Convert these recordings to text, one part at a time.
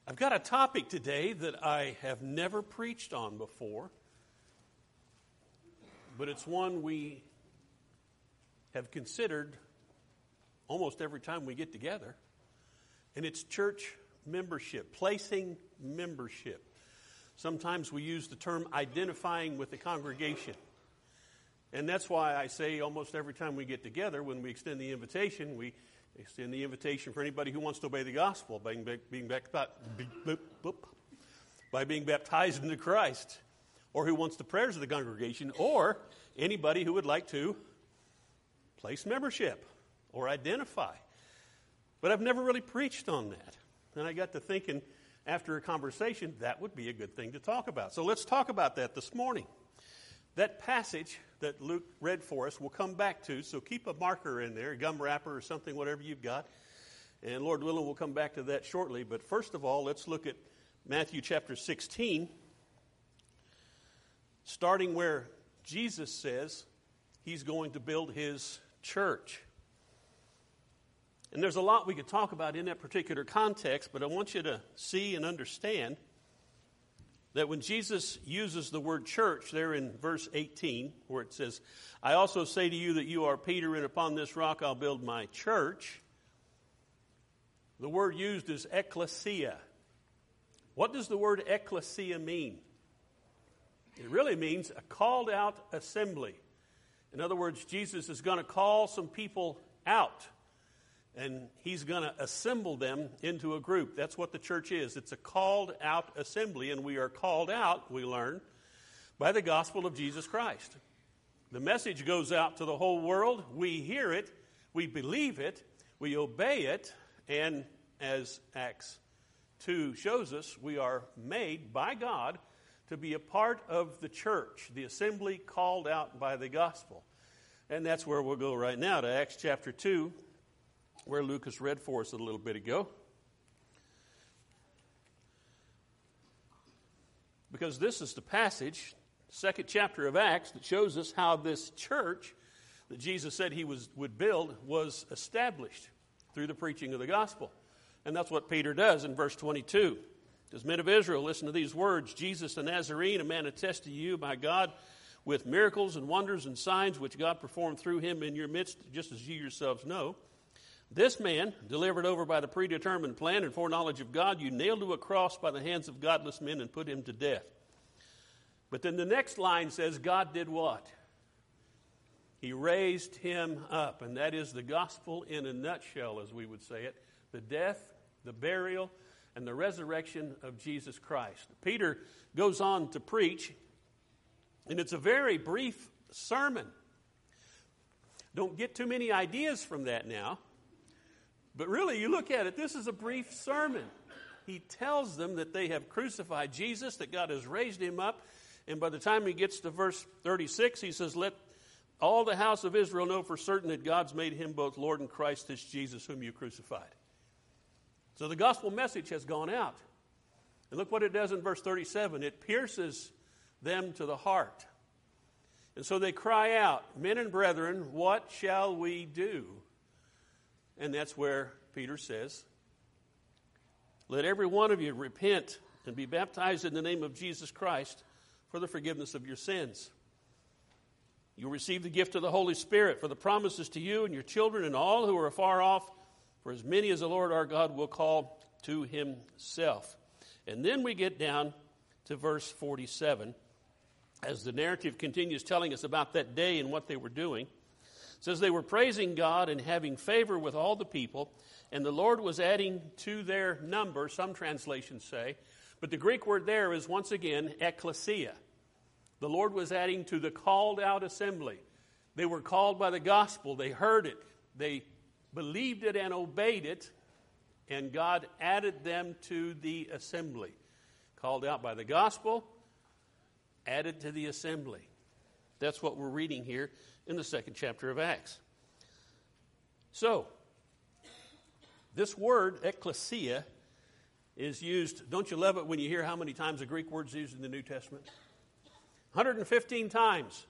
I've got a topic today that I have never preached on before, but it's one we have considered almost every time we get together, and it's church membership, placing membership. Sometimes we use the term identifying with the congregation, and that's why I say almost every time we get together, when we extend the invitation, we extend the invitation for anybody who wants to obey the gospel by being baptized into Christ, or who wants the prayers of the congregation, or anybody who would like to place membership or identify. But I've never really preached on that. And I got to thinking after a conversation, that would be a good thing to talk about. So let's talk about that this morning. That passage that Luke read for us we'll come back to, so keep a marker in there, a gum wrapper or something, whatever you've got. And Lord willing, we'll come back to that shortly. But first of all, let's look at Matthew chapter 16, starting where Jesus says he's going to build his church. And there's a lot we could talk about in that particular context, but I want you to see and understand that when Jesus uses the word church there in verse 18, where it says, I also say to you that you are Peter, and upon this rock I'll build my church, the word used is ekklesia. What does the word ekklesia mean? It really means a called out assembly. In other words, Jesus is going to call some people out, and he's going to assemble them into a group. That's what the church is. It's a called out assembly, and we are called out, we learn, by the gospel of Jesus Christ. The message goes out to the whole world. We hear it, we believe it, we obey it, and as Acts 2 shows us, we are made by God to be a part of the church, the assembly called out by the gospel. And that's where we'll go right now, to Acts chapter 2, where Lucas read for us a little bit ago. Because this is the passage, second chapter of Acts, that shows us how this church that Jesus said he would build was established through the preaching of the gospel. And that's what Peter does in verse 22. It says, Men of Israel, listen to these words. Jesus the Nazarene, a man attested to you by God with miracles and wonders and signs which God performed through him in your midst, just as you yourselves know. This man, delivered over by the predetermined plan and foreknowledge of God, you nailed to a cross by the hands of godless men and put him to death. But then the next line says, God did what? He raised him up. And that is the gospel in a nutshell, as we would say it. The death, the burial, and the resurrection of Jesus Christ. Peter goes on to preach, and it's a very brief sermon. Don't get too many ideas from that now. But really, you look at it, this is a brief sermon. He tells them that they have crucified Jesus, that God has raised him up. And by the time he gets to verse 36, he says, Let all the house of Israel know for certain that God's made him both Lord and Christ, this Jesus whom you crucified. So the gospel message has gone out. And look what it does in verse 37. It pierces them to the heart. And so they cry out, Men and brethren, what shall we do? And that's where Peter says, Let every one of you repent and be baptized in the name of Jesus Christ for the forgiveness of your sins. You'll receive the gift of the Holy Spirit, for the promises to you and your children and all who are afar off, for as many as the Lord our God will call to himself. And then we get down to verse 47, as the narrative continues telling us about that day and what they were doing. It says they were praising God and having favor with all the people, and the Lord was adding to their number, some translations say, but the Greek word there is once again ekklesia. The Lord was adding to the called out assembly. They were called by the gospel. They heard it. They believed it and obeyed it, and God added them to the assembly. Called out by the gospel, added to the assembly. That's what we're reading here in the second chapter of Acts. So, this word, ekklesia, is used, don't you love it when you hear how many times the Greek word's used in the New Testament? 115 times.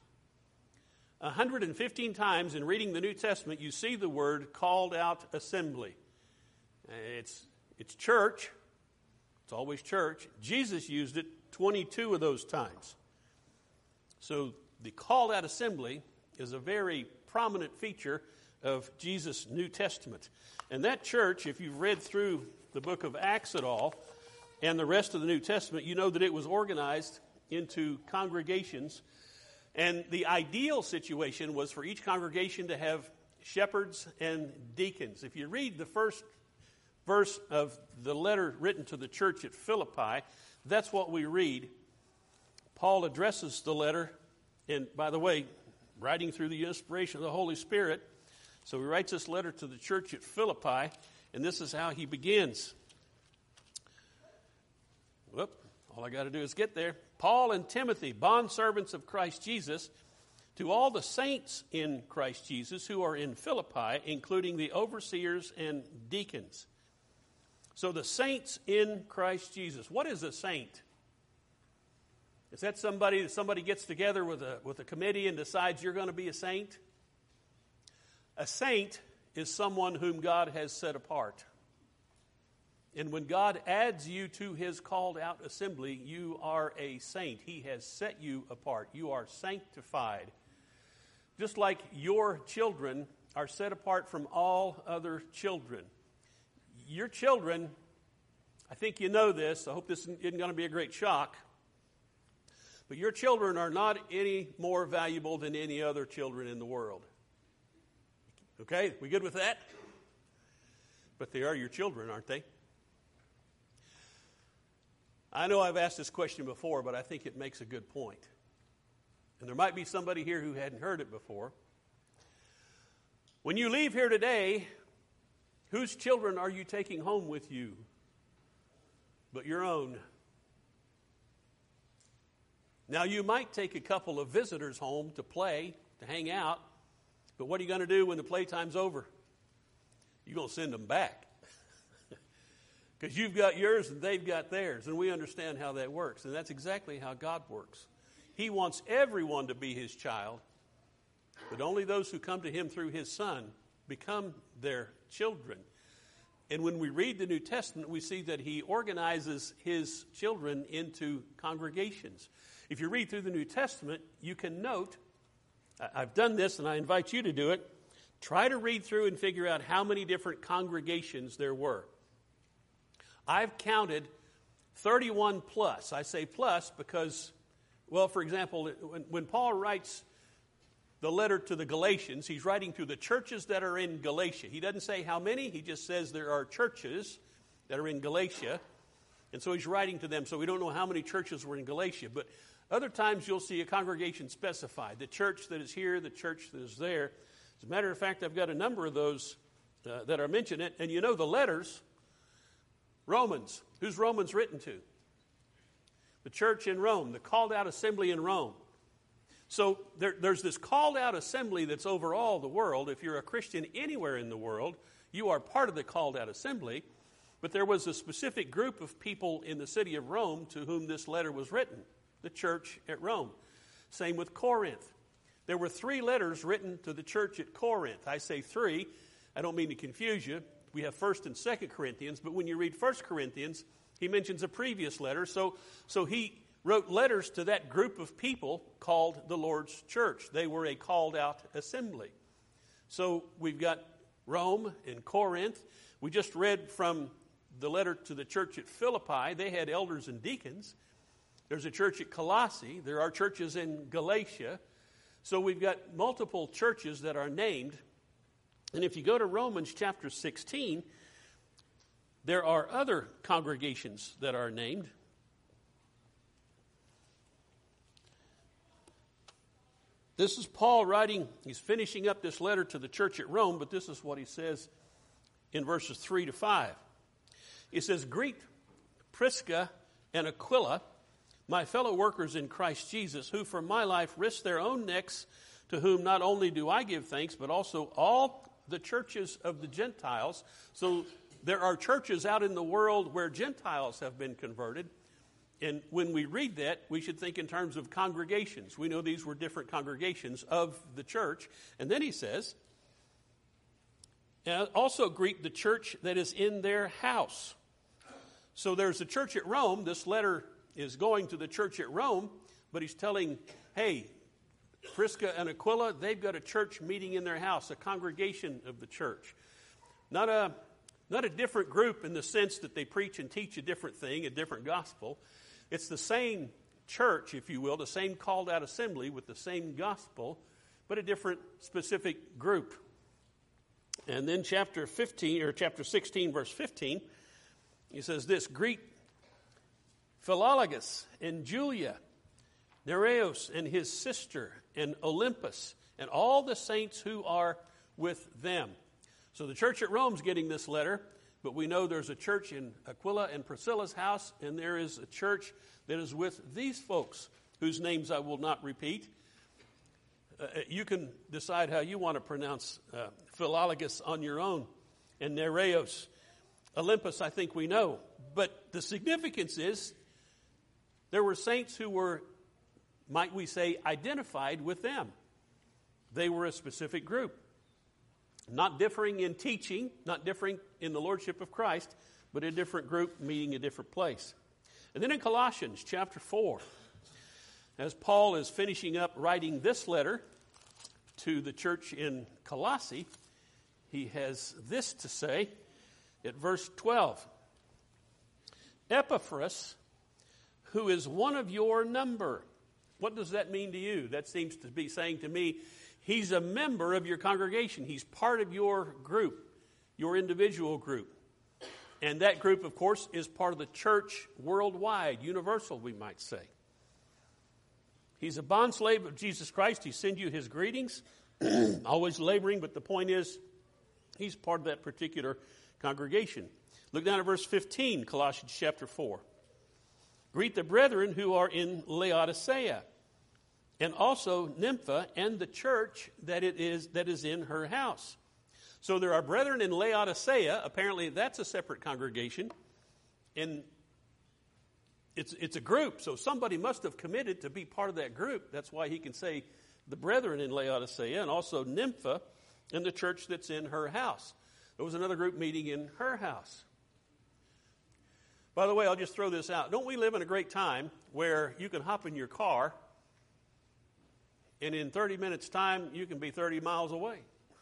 115 times in reading the New Testament, you see the word called out assembly. It's church, It's always church. Jesus used it 22 of those times. So the called out assembly is a very prominent feature of Jesus' New Testament. And that church, if you've read through the book of Acts at all, and the rest of the New Testament, you know that it was organized into congregations. And the ideal situation was for each congregation to have shepherds and deacons. If you read the first verse of the letter written to the church at Philippi, that's what we read. Paul addresses the letter, and by the way, writing through the inspiration of the Holy Spirit. So he writes this letter to the church at Philippi, and this is how he begins. All I got to do is get there. Paul and Timothy, bondservants of Christ Jesus, to all the saints in Christ Jesus who are in Philippi, including the overseers and deacons. So the saints in Christ Jesus. What is a saint? Is that somebody gets together with a committee and decides you're going to be a saint? A saint is someone whom God has set apart. And when God adds you to his called out assembly, you are a saint. He has set you apart. You are sanctified. Just like your children are set apart from all other children. Your children, I think you know this. I hope this isn't going to be a great shock. But your children are not any more valuable than any other children in the world. Okay, we good with that? But they are your children, aren't they? I know I've asked this question before, but I think it makes a good point. And there might be somebody here who hadn't heard it before. When you leave here today, whose children are you taking home with you but your own? Now, you might take a couple of visitors home to play, to hang out, but what are you going to do when the playtime's over? You're going to send them back. Because you've got yours and they've got theirs, and we understand how that works. And that's exactly how God works. He wants everyone to be his child, but only those who come to him through his Son become their children. And when we read the New Testament, we see that he organizes his children into congregations. If you read through the New Testament, you can note, I've done this and I invite you to do it, try to read through and figure out how many different congregations there were. I've counted 31 plus. I say plus because, well, for example, when Paul writes the letter to the Galatians, he's writing to the churches that are in Galatia. He doesn't say how many, he just says there are churches that are in Galatia. And so he's writing to them, so we don't know how many churches were in Galatia. But other times you'll see a congregation specified, the church that is here, the church that is there. As a matter of fact, I've got a number of those that are mentioned. And you know the letters, Romans. Who's Romans written to? The church in Rome, the called out assembly in Rome. So there's this called out assembly that's over all the world. If you're a Christian anywhere in the world, you are part of the called out assembly. But there was a specific group of people in the city of Rome to whom this letter was written, the church at Rome. Same with Corinth. There were 3 letters written to the church at Corinth. I say 3. I don't mean to confuse you. We have 1st and 2nd Corinthians, but when you read 1 Corinthians, he mentions a previous letter. So he wrote letters to that group of people called the Lord's church. They were a called out assembly. So we've got Rome and Corinth. We just read from the letter to the church at Philippi. They had elders and deacons. There's a church at Colossae. There are churches in Galatia. So we've got multiple churches that are named. And if you go to Romans chapter 16, there are other congregations that are named. This is Paul writing. He's finishing up this letter to the church at Rome, but this is what he says in verses 3 to 5. He says, "Greet Prisca and Aquila, my fellow workers in Christ Jesus, who for my life risked their own necks, to whom not only do I give thanks, but also all the churches of the Gentiles." So there are churches out in the world where Gentiles have been converted. And when we read that, we should think in terms of congregations. We know these were different congregations of the church. And then he says, "Also greet the church that is in their house. So there's a church at Rome. This letter is going to the church at Rome, but he's telling, hey, Prisca and Aquila, they've got a church meeting in their house, a congregation of the church. Not a different group in the sense that they preach and teach a different thing, a different gospel. It's the same church, if you will, the same called out assembly with the same gospel, but a different specific group. And then chapter 16, verse 15, he says this, greet Philologus and Julia, Nereus and his sister, and Olympus, and all the saints who are with them. So the church at Rome's getting this letter, but we know there's a church in Aquila and Priscilla's house, and there is a church that is with these folks, whose names I will not repeat. You can decide how you want to pronounce Philologus on your own, and Nereus. Olympus, I think we know. But the significance is there were saints who were, might we say, identified with them. They were a specific group. Not differing in teaching, not differing in the lordship of Christ, but a different group meeting a different place. And then in Colossians chapter 4, as Paul is finishing up writing this letter to the church in Colossae, he has this to say at verse 12. Epaphras, who is one of your number. What does that mean to you? That seems to be saying to me, he's a member of your congregation. He's part of your group, your individual group. And that group, of course, is part of the church worldwide, universal, we might say. He's a bondslave of Jesus Christ. He sends you his greetings, always laboring, but the point is, he's part of that particular congregation. Look down at verse 15, Colossians chapter 4. Greet the brethren who are in Laodicea, and also Nympha and the church that is in her house. So there are brethren in Laodicea. Apparently that's a separate congregation. And it's a group. So somebody must have committed to be part of that group. That's why he can say the brethren in Laodicea, and also Nympha and the church that's in her house. There was another group meeting in her house. By the way, I'll just throw this out. Don't we live in a great time where you can hop in your car and in 30 minutes' time you can be 30 miles away?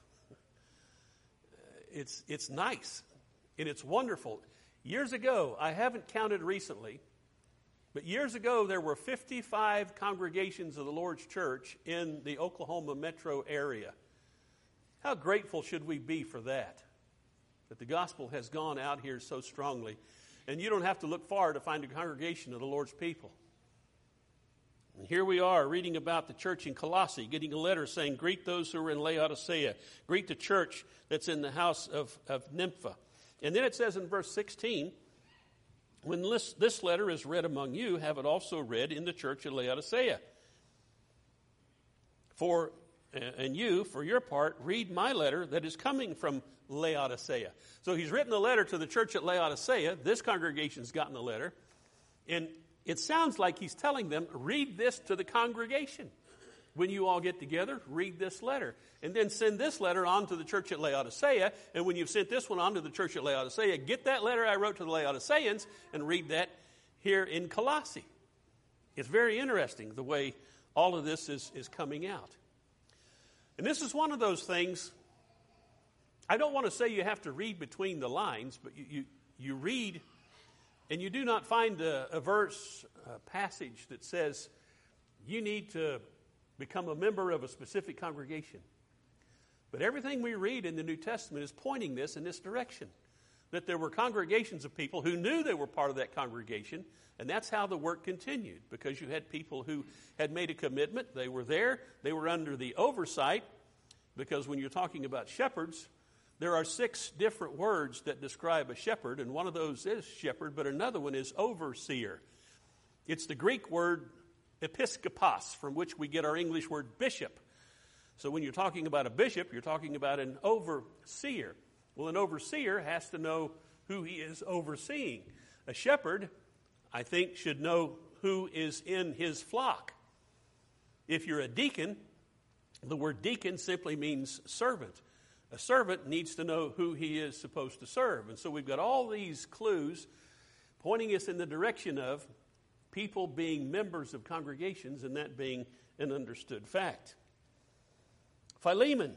It's nice and it's wonderful. Years ago, I haven't counted recently, but years ago there were 55 congregations of the Lord's Church in the Oklahoma metro area. How grateful should we be for that the gospel has gone out here so strongly. And you don't have to look far to find a congregation of the Lord's people. And here we are reading about the church in Colossae, getting a letter saying, greet those who are in Laodicea. Greet the church that's in the house of Nympha. And then it says in verse 16, when this letter is read among you, have it also read in the church at Laodicea. And you, for your part, read my letter that is coming from Laodicea. So he's written a letter to the church at Laodicea. This congregation's gotten a letter. And it sounds like he's telling them, read this to the congregation. When you all get together, read this letter. And then send this letter on to the church at Laodicea. And when you've sent this one on to the church at Laodicea, get that letter I wrote to the Laodiceans and read that here in Colossae. It's very interesting the way all of this is coming out. And this is one of those things, I don't want to say you have to read between the lines, but you read and you do not find a verse, a passage that says you need to become a member of a specific congregation. But everything we read in the New Testament is pointing this in this direction, that there were congregations of people who knew they were part of that congregation, and that's how the work continued, because you had people who had made a commitment. They were there. They were under the oversight, because when you're talking about shepherds, there are 6 different words that describe a shepherd, and one of those is shepherd, but another one is overseer. It's the Greek word episkopos, from which we get our English word bishop. So when you're talking about a bishop, you're talking about an overseer. Well, an overseer has to know who he is overseeing. A shepherd, I think, should know who is in his flock. If you're a deacon, the word deacon simply means servant. A servant needs to know who he is supposed to serve. And so we've got all these clues pointing us in the direction of people being members of congregations and that being an understood fact. Philemon.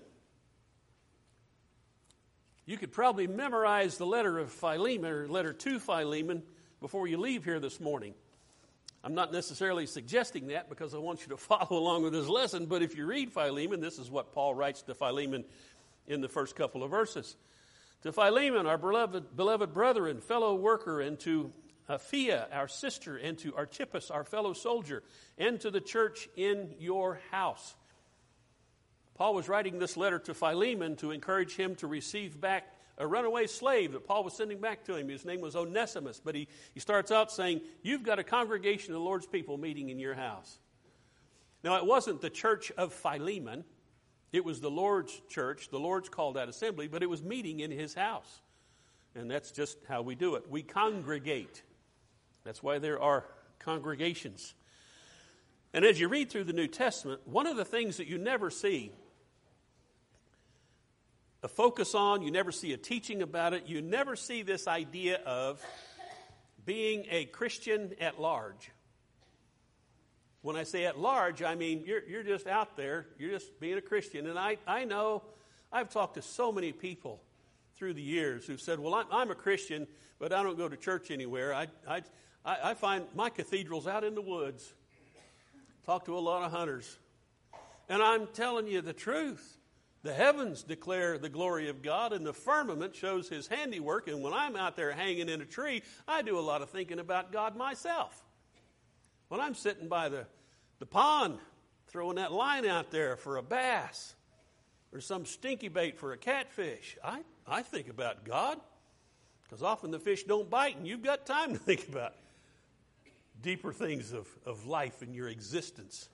You could probably memorize the letter of Philemon or letter to Philemon before you leave here this morning. I'm not necessarily suggesting that because I want you to follow along with this lesson, but if you read Philemon, this is what Paul writes to Philemon in the first couple of verses. To Philemon, our beloved brother and fellow worker, and to Apphia, our sister, and to Archippus, our fellow soldier, and to the church in your house. Paul was writing this letter to Philemon to encourage him to receive back a runaway slave that Paul was sending back to him. His name was Onesimus, but he starts out saying, you've got a congregation of the Lord's people meeting in your house. Now, it wasn't the church of Philemon. It was the Lord's church. The Lord's called that assembly, but it was meeting in his house. And that's just how we do it. We congregate. That's why there are congregations. And as you read through the New Testament, one of the things that you never see a focus on, you never see a teaching about it, you never see this idea of being a Christian at large. When I say at large, I mean you're just out there, you're just being a Christian. And I know, I've talked to so many people through the years who've said, well, I'm a Christian, but I don't go to church anywhere. I find my cathedral's out in the woods. Talk to a lot of hunters. And I'm telling you the truth. The heavens declare the glory of God, and the firmament shows his handiwork. And when I'm out there hanging in a tree, I do a lot of thinking about God myself. When I'm sitting by the pond, throwing that line out there for a bass, or some stinky bait for a catfish, I think about God. Because often the fish don't bite, and you've got time to think about deeper things of life in your existence.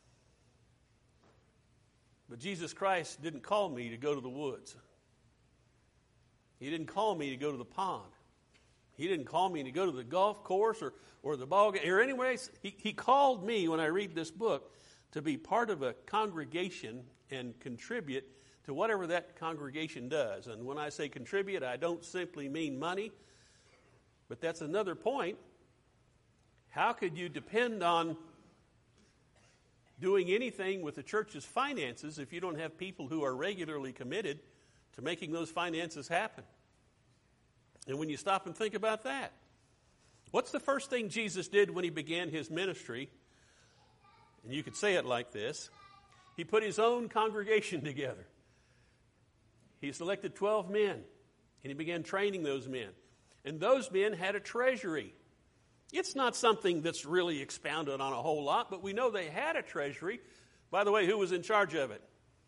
But Jesus Christ didn't call me to go to the woods. He didn't call me to go to the pond. He didn't call me to go to the golf course or the ball game or anywhere. He called me, when I read this book, to be part of a congregation and contribute to whatever that congregation does. And when I say contribute, I don't simply mean money, but that's another point. How could you depend on doing anything with the church's finances if you don't have people who are regularly committed to making those finances happen? And when you stop and think about that, what's the first thing Jesus did when he began his ministry? And you could say it like this. He put his own congregation together. He selected 12 men, and he began training those men. And those men had a treasury. It's not something that's really expounded on a whole lot, but we know they had a treasury. By the way, who was in charge of it?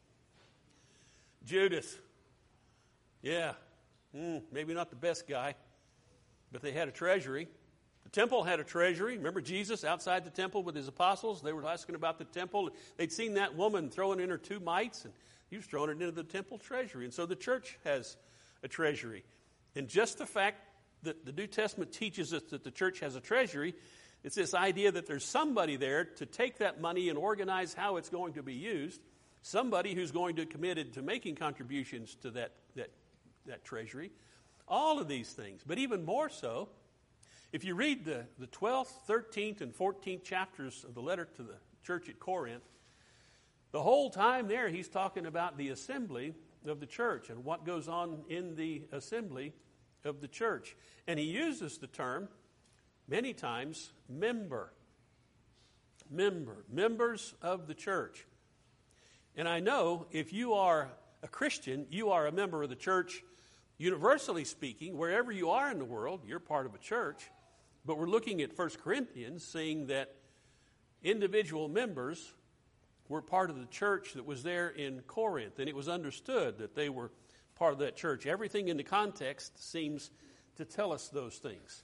Judas. Yeah, maybe not the best guy, but they had a treasury. The temple had a treasury. Remember Jesus outside the temple with his apostles? They were asking about the temple. They'd seen that woman throwing in her 2 mites, and he was throwing it into the temple treasury. And so the church has a treasury. And just the fact that the New Testament teaches us that the church has a treasury, it's this idea that there's somebody there to take that money and organize how it's going to be used, somebody who's going to be committed to making contributions to that treasury, all of these things. But even more so, if you read the 12th, 13th, and 14th chapters of the letter to the church at Corinth, the whole time there he's talking about the assembly of the church and what goes on in the assembly of the church. And he uses the term many times, members of the church. And I know if you are a Christian, you are a member of the church, universally speaking. Wherever you are in the world, you're part of a church. But we're looking at 1 Corinthians, seeing that individual members were part of the church that was there in Corinth. And it was understood that they were part of that church. Everything in the context seems to tell us those things.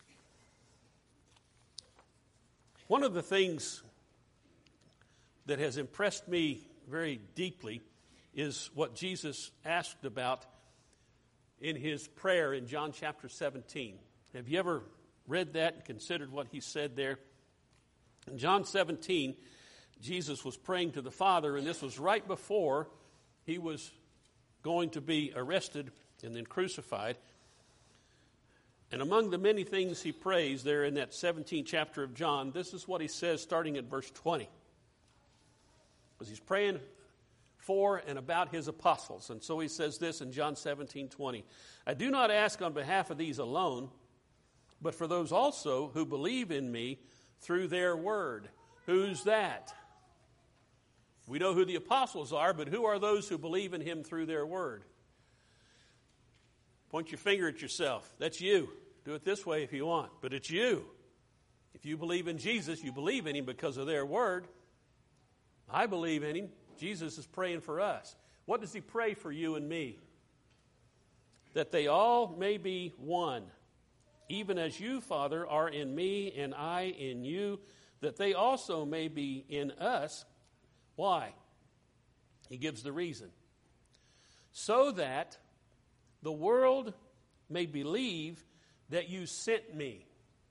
One of the things that has impressed me very deeply is what Jesus asked about in his prayer in John chapter 17. Have you ever read that and considered what he said there? In John 17, Jesus was praying to the Father, and this was right before he was going to be arrested and then crucified. And among the many things he prays there in that 17th chapter of John, this is what he says starting at verse 20. Because he's praying for and about his apostles. And so he says this in John 17:20. I do not ask on behalf of these alone, but for those also who believe in me through their word. Who's that? We know who the apostles are, but who are those who believe in him through their word? Point your finger at yourself. That's you. Do it this way if you want, but it's you. If you believe in Jesus, you believe in him because of their word. I believe in him. Jesus is praying for us. What does he pray for you and me? That they all may be one, even as you, Father, are in me and I in you, that they also may be in us. Why? He gives the reason. So that the world may believe that you sent me.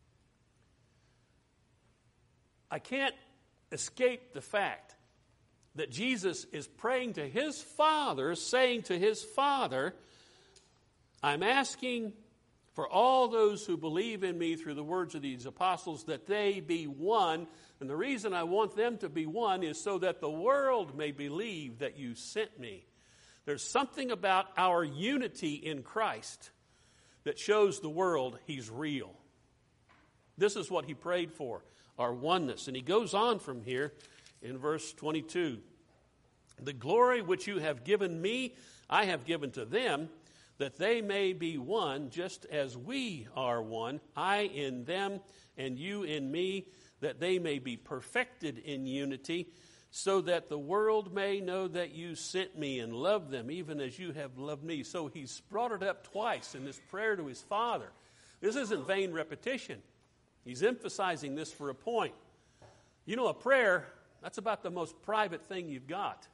I can't escape the fact that Jesus is praying to his Father, saying to his Father, I'm asking for all those who believe in me through the words of these apostles that they be one. And the reason I want them to be one is so that the world may believe that you sent me. There's something about our unity in Christ that shows the world he's real. This is what he prayed for, our oneness. And he goes on from here in verse 22. The glory which you have given me, I have given to them, that they may be one, just as we are one, I in them and you in me, that they may be perfected in unity, so that the world may know that you sent me and love them, even as you have loved me. So he's brought it up twice in this prayer to his Father. This isn't vain repetition. He's emphasizing this for a point. You know, a prayer, that's about the most private thing you've got,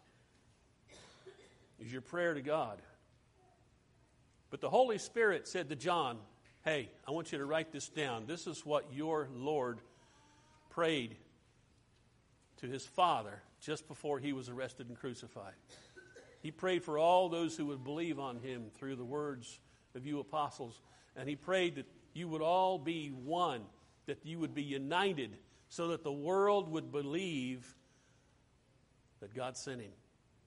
is your prayer to God. But the Holy Spirit said to John, hey, I want you to write this down. This is what your Lord prayed to his Father just before he was arrested and crucified. He prayed for all those who would believe on him through the words of you apostles. And he prayed that you would all be one, that you would be united, so that the world would believe that God sent him.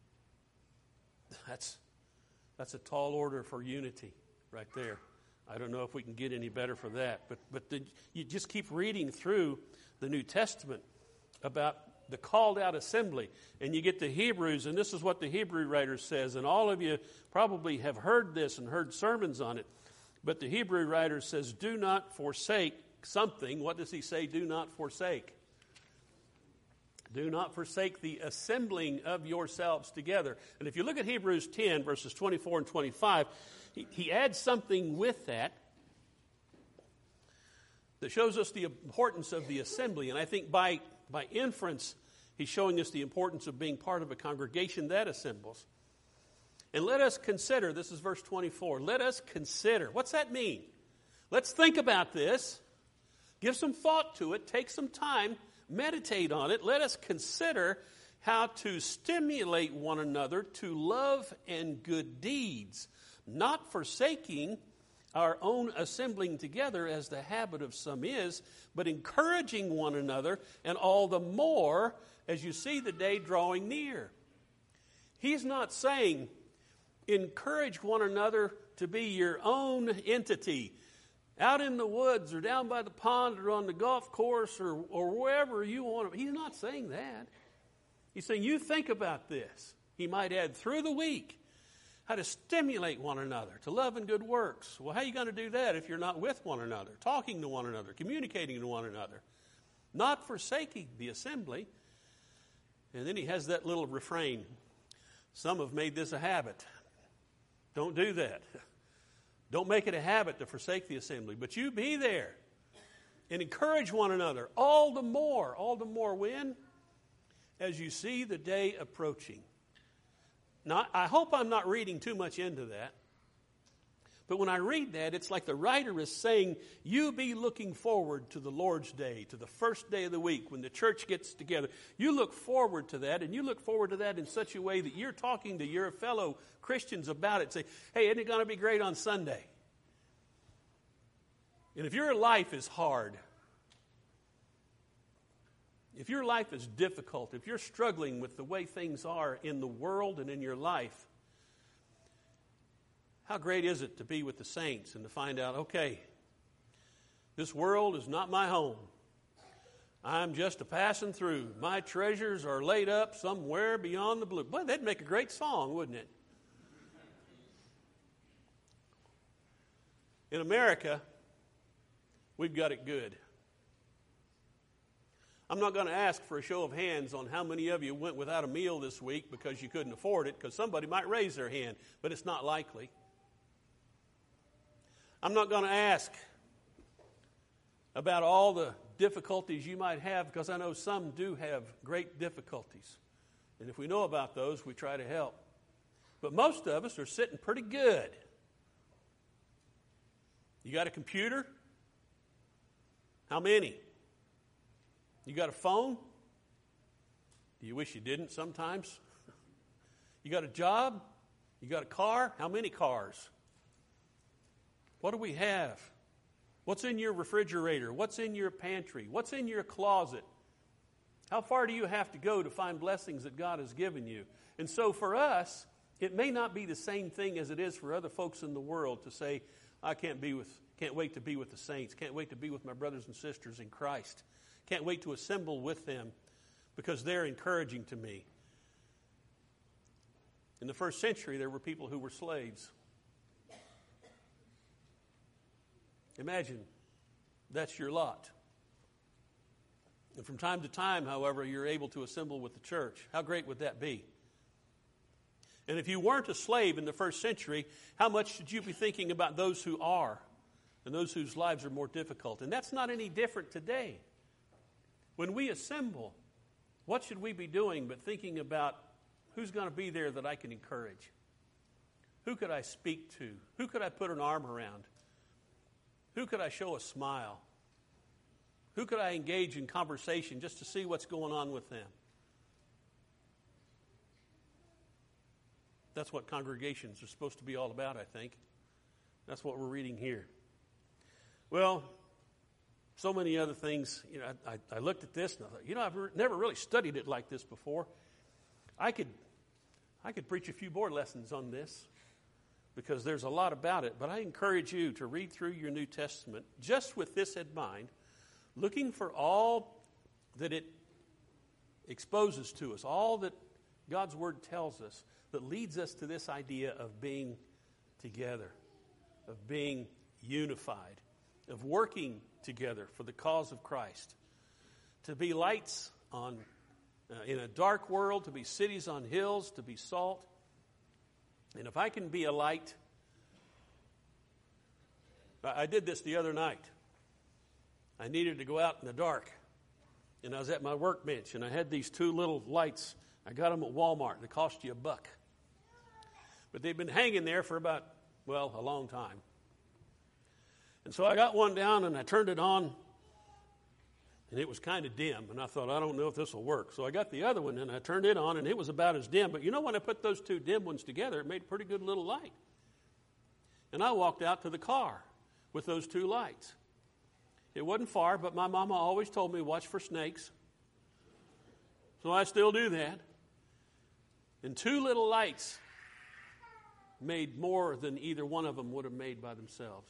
That's a tall order for unity right there. I don't know if we can get any better for that. But you just keep reading through the New Testament about the called out assembly. And you get to Hebrews, and this is what the Hebrew writer says. And all of you probably have heard this and heard sermons on it. But the Hebrew writer says, do not forsake something. What does he say? Do not forsake. Do not forsake the assembling of yourselves together. And if you look at Hebrews 10, verses 24 and 25, he adds something with that shows us the importance of the assembly. And I think by inference, he's showing us the importance of being part of a congregation that assembles. And let us consider, this is verse 24, let us consider. What's that mean? Let's think about this. Give some thought to it. Take some time. Meditate on it. Let us consider how to stimulate one another to love and good deeds, not forsaking our own assembling together as the habit of some is, but encouraging one another, and all the more as you see the day drawing near. He's not saying encourage one another to be your own entity, out in the woods or down by the pond or on the golf course or wherever you want to. He's not saying that. He's saying you think about this. He might add through the week how to stimulate one another to love and good works. Well, how are you going to do that if you're not with one another, talking to one another, communicating to one another, not forsaking the assembly? And then he has that little refrain. Some have made this a habit. Don't do that. Don't make it a habit to forsake the assembly, but you be there and encourage one another all the more when? As you see the day approaching. Now, I hope I'm not reading too much into that, but when I read that, it's like the writer is saying, you be looking forward to the Lord's Day, to the first day of the week when the church gets together. You look forward to that, and you look forward to that in such a way that you're talking to your fellow Christians about it. Say, hey, isn't it going to be great on Sunday? And if your life is hard, if your life is difficult, if you're struggling with the way things are in the world and in your life, how great is it to be with the saints and to find out, okay, this world is not my home. I'm just a passing through. My treasures are laid up somewhere beyond the blue. Boy, that'd make a great song, wouldn't it? In America, we've got it good. I'm not going to ask for a show of hands on how many of you went without a meal this week because you couldn't afford it, because somebody might raise their hand, but it's not likely. I'm not going to ask about all the difficulties you might have, because I know some do have great difficulties. And if we know about those, we try to help. But most of us are sitting pretty good. You got a computer? How many? You got a phone? Do you wish you didn't sometimes? You got a job? You got a car? How many cars? What do we have? What's in your refrigerator? What's in your pantry? What's in your closet? How far do you have to go to find blessings that God has given you? And so for us, it may not be the same thing as it is for other folks in the world to say, I can't wait to be with the saints. Can't wait to be with my brothers and sisters in Christ. Can't wait to assemble with them because they're encouraging to me. In the first century, there were people who were slaves. Imagine that's your lot. And from time to time, however, you're able to assemble with the church. How great would that be? And if you weren't a slave in the first century, how much should you be thinking about those who are and those whose lives are more difficult? And that's not any different today. When we assemble, what should we be doing but thinking about who's going to be there that I can encourage? Who could I speak to? Who could I put an arm around? Who could I show a smile? Who could I engage in conversation just to see what's going on with them? That's what congregations are supposed to be all about, I think. That's what we're reading here. Well, so many other things. I looked at this and I thought, I've never really studied it like this before. I could preach a few more lessons on this, because there's a lot about it. But I encourage you to read through your New Testament just with this in mind, looking for all that it exposes to us, all that God's Word tells us that leads us to this idea of being together, of being unified, of working together for the cause of Christ, to be lights in a dark world, to be cities on hills, to be salt. And if I can be a light, I did this the other night. I needed to go out in the dark, and I was at my workbench, and I had these two little lights. I got them at Walmart. They cost you $1. But they've been hanging there for about, a long time. And so I got one down, and I turned it on, and it was kind of dim. And I thought, I don't know if this will work. So I got the other one, and I turned it on, and it was about as dim. But when I put those two dim ones together, it made a pretty good little light. And I walked out to the car with those two lights. It wasn't far, but my mama always told me, watch for snakes. So I still do that. And two little lights made more than either one of them would have made by themselves.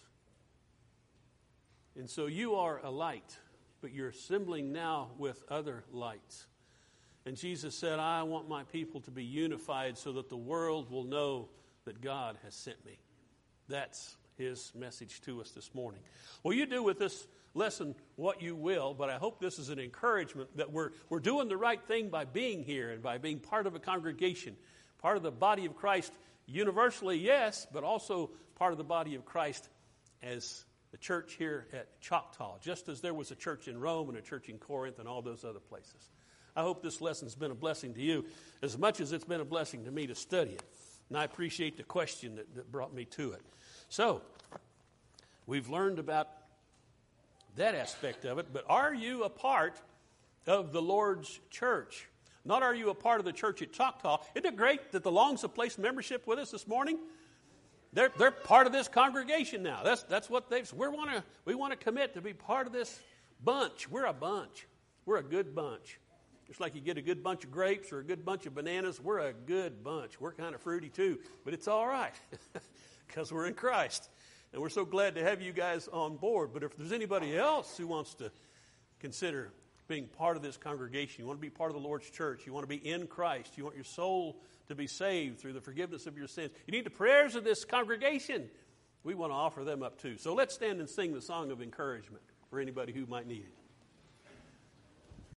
And so you are a light, but you're assembling now with other lights. And Jesus said, I want my people to be unified so that the world will know that God has sent me. That's his message to us this morning. Well, you do with this lesson what you will, but I hope this is an encouragement that we're doing the right thing by being here and by being part of a congregation, part of the body of Christ universally, yes, but also part of the body of Christ as the church here at Choctaw, just as there was a church in Rome and a church in Corinth and all those other places. I hope this lesson's been a blessing to you as much as it's been a blessing to me to study it. And I appreciate the question that brought me to it. So, we've learned about that aspect of it, but are you a part of the Lord's church? Not are you a part of the church at Choctaw. Isn't it great that the Longs have placed membership with us this morning? They're part of this congregation now. That's what we want to commit to be part of this bunch. We're a bunch. We're a good bunch. Just like you get a good bunch of grapes or a good bunch of bananas, we're a good bunch. We're kind of fruity too, but it's all right because we're in Christ. And we're so glad to have you guys on board. But if there's anybody else who wants to consider being part of this congregation, you want to be part of the Lord's church, you want to be in Christ, you want your soul to be saved through the forgiveness of your sins, you need the prayers of this congregation, we want to offer them up too. So let's stand and sing the song of encouragement for anybody who might need it.